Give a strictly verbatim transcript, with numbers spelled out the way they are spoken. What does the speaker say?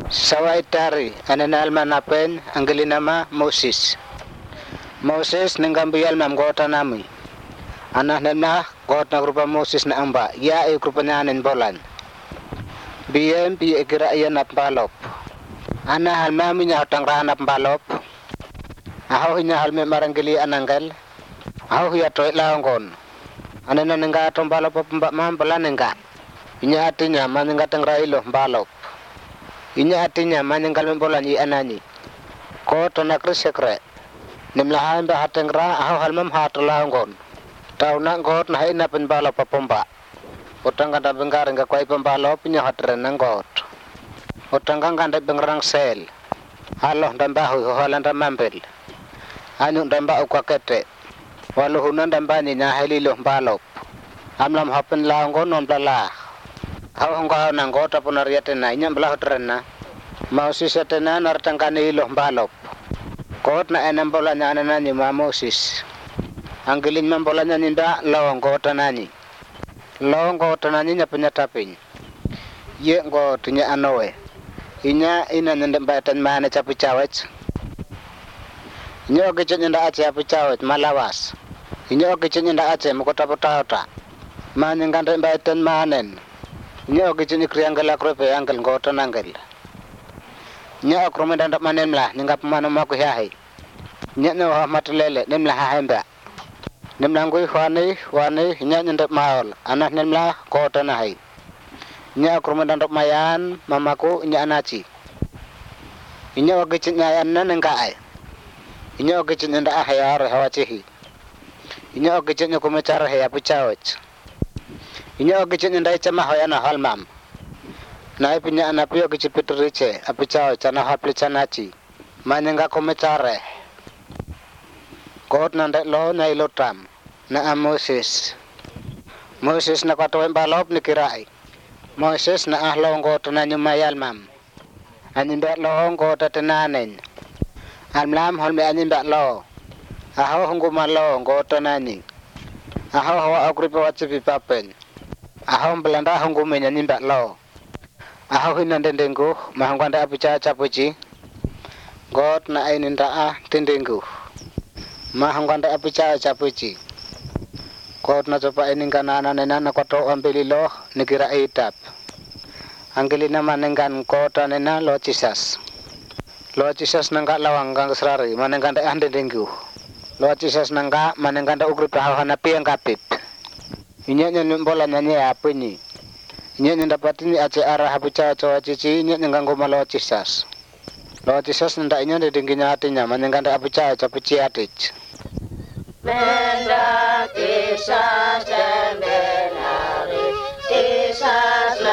Sawaitari ananal manapen anggelinama Moses. Moses nenggambiyal mam gota nami. Anah nemna gota grupa Moses na amba. Ya e grupa nyanin bolan. Biem bi ekira iyan ap balop. Anah halmami nya hotang rana balop. Aho hinya halme maranggeli ananggal. Aho hiya toy laongon. Anana nengga tom balop pembak mam bolan nengga. Inya hatinya manengga tengrailo balop. Inya artinya manenggal membolan i anani. Ko tona krisekre. Nimlahan ba hatengra aho halmam hatulaongon. Tau nak got na ina penbalop papomba. Utang kanda bengar nga kwai pembalop nya hatren nanggot. Utang kanda bengrang sel. Haloh dambahu holan damampel. Anu damba ukwakete. Walau hunan dambani nya helilo balop. Amlam hapen laongon non blala. Hau hongkau nanggot apun ariatena inya belah terena. Moses atena nartangkani ilo balop. Kot na enam bolanya ananani ma Moses. Anggilin mambolanya ninda lawang kota nani. Lawang kota nani nya penyatapin. Ye ngo tinya anoe. Inya ina nende mbatan mana capu cawet. Inya oke nyenda ace capu cawet malawas. Inya oke nyenda ace mukota potauta. Mana ngande mbatan manen. Inya oke nyenda krianggala krope angkel kota nanggel. Inya okro mendandak manen lah ningap mana maku hiahi. Inya nyawa matlele nemla hahemba. Nemla ngui wani wani inya nyenda maol. Anak nemla kota nahi. Inya okro mendandak mayan mamaku inya anaci. Inya oke nyenda anan nengkai. Inya oke nyenda ahayar hawacihi. Inya oke nyenda kumecara haya pucawet. Inya oke nyenda icama hoyana halmam. Na ipinya anapi oke cipitrice apucawet cana hapli canaci. Manenga kumecara. Kot nandek lo na ilotam na Moses. Moses na katoen balop ni kirai. Moses na ahlong kota na nyumayal mam. Anyindak lo kota tenanen. Almlam holme anyindak lo. Aho hunggu malo kota nani. Aho hawa agripa wacipi papen. Aho belanda hunggu menya nyindak lo. Aho hinandendengku mahangkanda apica capuci. Got na aininda ah tindengku. Mahangkanda apica capuci. Got na coba ini kanana nena na koto ambeli lo nikira itap. Angelina manenggan kota nena lo cisas. Lo cisas nangka lawang kang serari manenggan da andendengku. Lo cisas nangka manenggan da ugri pahana piang kapip. Inya nyen bola nyanyi apa ini? Inya nyen dapat ini ace arah apica coa cici inya nyengganggo malo cisas. Lo cisas nenda inya dengginya hatinya manenggan da apica capuci atic. Menda kisah dan benari kisah